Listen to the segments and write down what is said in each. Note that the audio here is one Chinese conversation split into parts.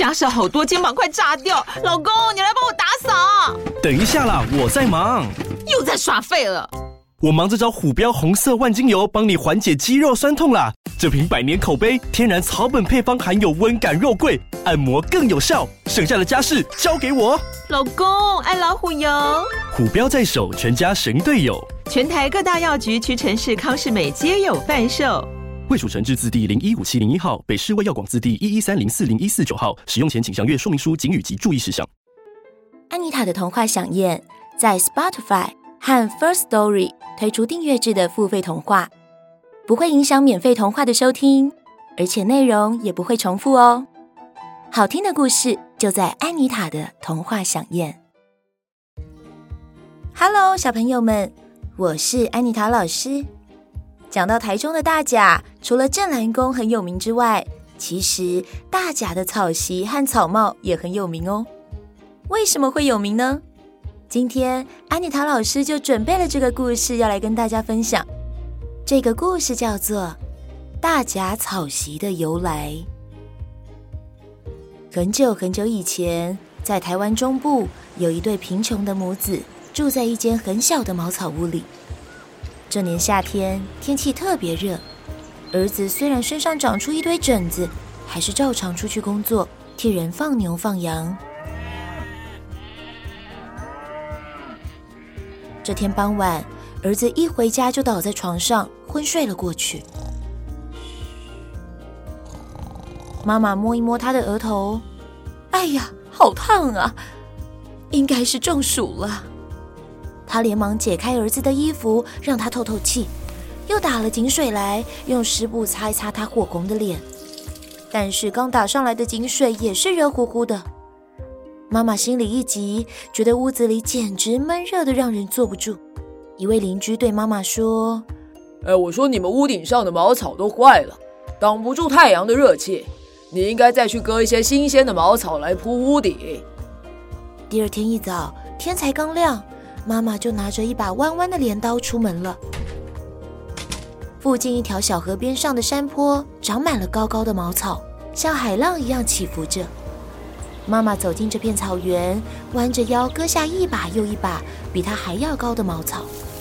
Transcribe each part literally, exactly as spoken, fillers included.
家事好多，肩膀快炸掉。老公，你来帮我打扫。 等一下啦，我在忙。 又在耍废了。 我忙着找虎标红色万金油，帮你缓解肌肉酸痛啦。这瓶百年口碑，天然草本配方，含有温感肉桂，按摩更有效。剩下的家事交给我。 老公，爱老虎油。 虎标在手，全家神队友。 全台各大药局、屈臣氏、康是美皆有贩售。 卫署成字字第零一五七零一号，北市卫药广字第一一三零四零一四九号。使用前请详阅说明书、警语及注意事项。 安妮塔的童话响宴在 Spotify 和 First Story 推出订阅制的付费童话，不会影响免费童话的收听，而且内容也不会重复哦。好听的故事就在安妮塔的童话响宴。Hello， 小朋友们，我是安妮塔老师。讲到台中的大甲，除了镇澜宫很有名之外，其实大甲的草席和草帽也很有名哦。为什么会有名呢？今天安妮塔老师就准备了这个故事要来跟大家分享。这个故事叫做大甲草席的由来。很久很久以前，在台湾中部有一对贫穷的母子，住在一间很小的茅草屋里。这年夏天天气特别热，儿子虽然身上长出一堆疹子，还是照常出去工作，替人放牛放羊。这天傍晚，儿子一回家就倒在床上昏睡了过去。妈妈摸一摸他的额头，哎呀，好烫啊，应该是中暑了。他连忙解开儿子的衣服，让他透透气，又打了井水来，用湿布擦一擦他火红的脸。但是刚打上来的井水也是热乎乎的。妈妈心里一急，觉得屋子里简直闷热的让人坐不住。一位邻居对妈妈说： 哎，我说你们屋顶上的茅草都坏了，挡不住太阳的热气，你应该再去割一些新鲜的茅草来铺屋顶。 第二天一早，天才刚亮，妈妈就拿着一把弯弯的镰刀出门了。附近一条小河边上的山坡长满了高高的茅草，像海浪一样起伏着。妈妈走进这片草原，弯着腰割下一把又一把比她还要高的茅草。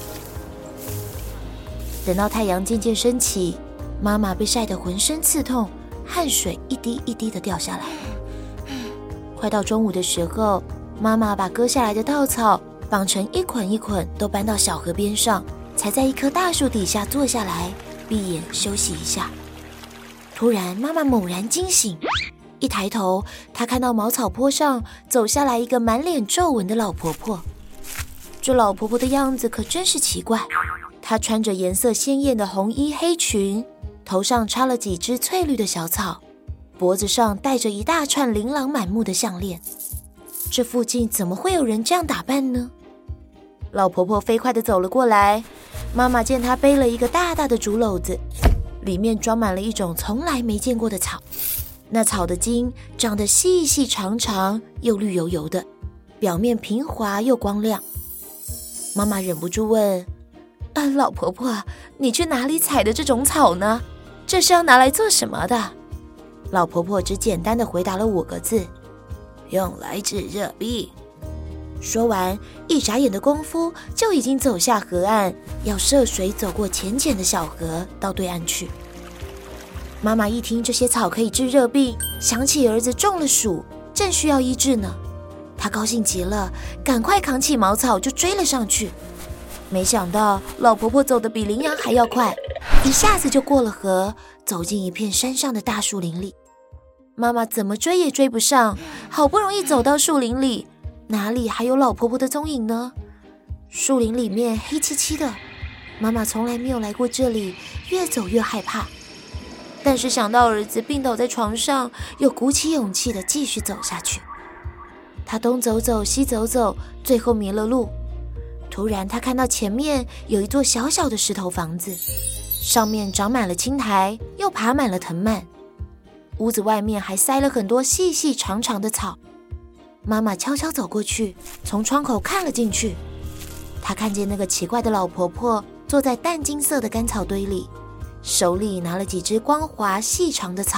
等到太阳渐渐升起，妈妈被晒得浑身刺痛，汗水一滴一滴地掉下来。快到中午的时候，妈妈把割下来的稻草绑成一捆一捆，都搬到小河边上，才在一棵大树底下坐下来，闭眼休息一下。突然，妈妈猛然惊醒，一抬头，她看到茅草坡上走下来一个满脸皱纹的老婆婆。这老婆婆的样子可真是奇怪，她穿着颜色鲜艳的红衣黑裙，头上插了几枝翠绿的小草，脖子上戴着一大串琳琅满目的项链。这附近怎么会有人这样打扮呢？老婆婆飞快地走了过来，妈妈见她背了一个大大的竹篓子，里面装满了一种从来没见过的草。那草的茎长得细细长长，又绿油油的，表面平滑又光亮。妈妈忍不住问：啊，老婆婆，你去哪里采的这种草呢？这是要拿来做什么的？老婆婆只简单地回答了五个字：用来治热病。说完，一眨眼的功夫就已经走下河岸，要涉水走过浅浅的小河到对岸去。妈妈一听这些草可以治热病，想起儿子中了暑，正需要医治呢。她高兴极了，赶快扛起茅草就追了上去。没想到老婆婆走得比羚羊还要快，一下子就过了河，走进一片山上的大树林里。妈妈怎么追也追不上，好不容易走到树林里，哪里还有老婆婆的踪影呢？树林里面黑漆漆的，妈妈从来没有来过这里，越走越害怕。但是想到儿子病倒在床上，又鼓起勇气地继续走下去。她东走走西走走，最后迷了路。突然她看到前面有一座小小的石头房子，上面长满了青苔，又爬满了藤蔓。屋子外面还塞了很多细细长长的草。妈妈悄悄走过去，从窗口看了进去。她看见那个奇怪的老婆婆坐在淡金色的干草堆里，手里拿了几只光滑细长的草，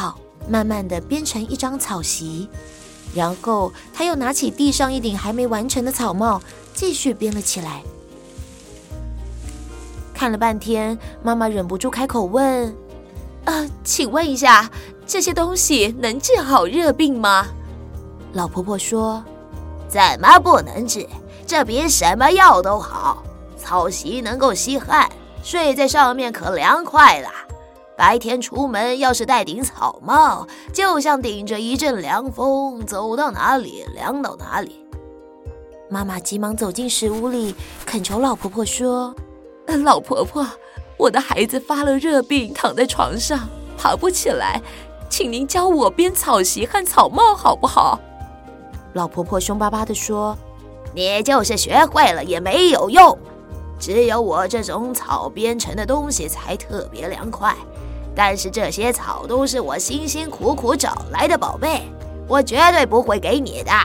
慢慢地编成一张草席，然后他又拿起地上一顶还没完成的草帽，继续编了起来。看了半天，妈妈忍不住开口问： 呃，请问一下，这些东西能治好热病吗？ 老婆婆说： 怎么不能治？这比什么药都好。草席能够吸汗，睡在上面可凉快了。白天出门要是戴顶草帽，就像顶着一阵凉风，走到哪里凉到哪里。 妈妈急忙走进石屋里，恳求老婆婆说： 老婆婆，我的孩子发了热病，躺在床上爬不起来，请您教我编草席和草帽好不好？ 老婆婆凶巴巴地说： 你就是学会了也没有用，只有我这种草编成的东西才特别凉快，但是这些草都是我辛辛苦苦找来的宝贝，我绝对不会给你的。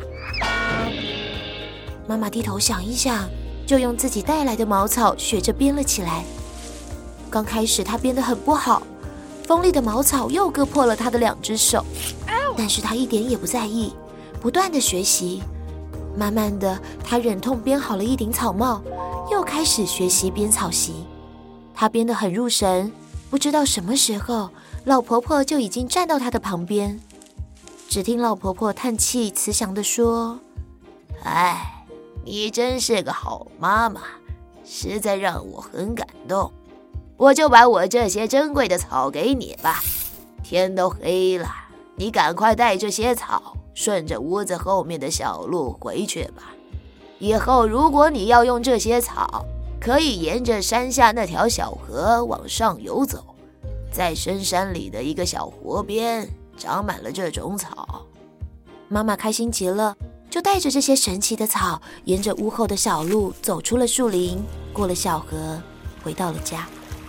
妈妈低头想一想，就用自己带来的茅草学着编了起来。刚开始她编得很不好，锋利的茅草又割破了她的两只手，但是她一点也不在意，不断地学习。慢慢的，她忍痛编好了一顶草帽，又开始学习编草席。她编得很入神，不知道什么时候，老婆婆就已经站到她的旁边。只听老婆婆叹气慈祥地说： 哎，你真是个好妈妈，实在让我很感动。我就把我这些珍贵的草给你吧。天都黑了，你赶快带这些草，顺着屋子后面的小路回去吧。以后如果你要用这些草，可以沿着山下那条小河往上游走，在深山里的一个小湖边长满了这种草。 妈妈开心极了，就带着这些神奇的草，沿着屋后的小路走出了树林，过了小河，回到了家。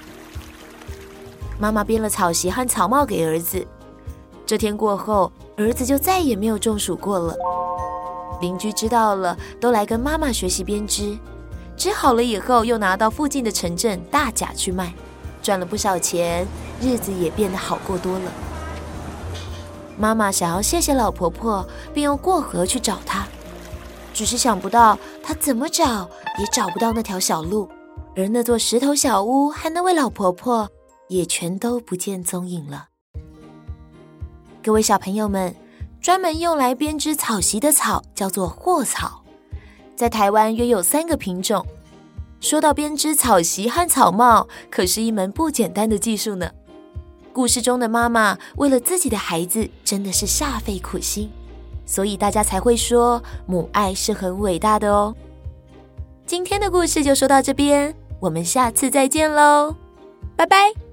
妈妈编了草席和草帽给儿子。这天过后，儿子就再也没有中暑过了。邻居知道了，都来跟妈妈学习编织。织好了以后，又拿到附近的城镇大甲去卖，赚了不少钱，日子也变得好过多了。妈妈想要谢谢老婆婆，并用过河去找她，只是想不到她怎么找也找不到那条小路，而那座石头小屋和那位老婆婆也全都不见踪影了。各位小朋友们，专门用来编织草席的草叫做藿草，在台湾约有三个品种。说到编织草席和草帽，可是一门不简单的技术呢。故事中的妈妈为了自己的孩子真的是煞费苦心，所以大家才会说母爱是很伟大的哦。今天的故事就说到这边，我们下次再见喽，拜拜。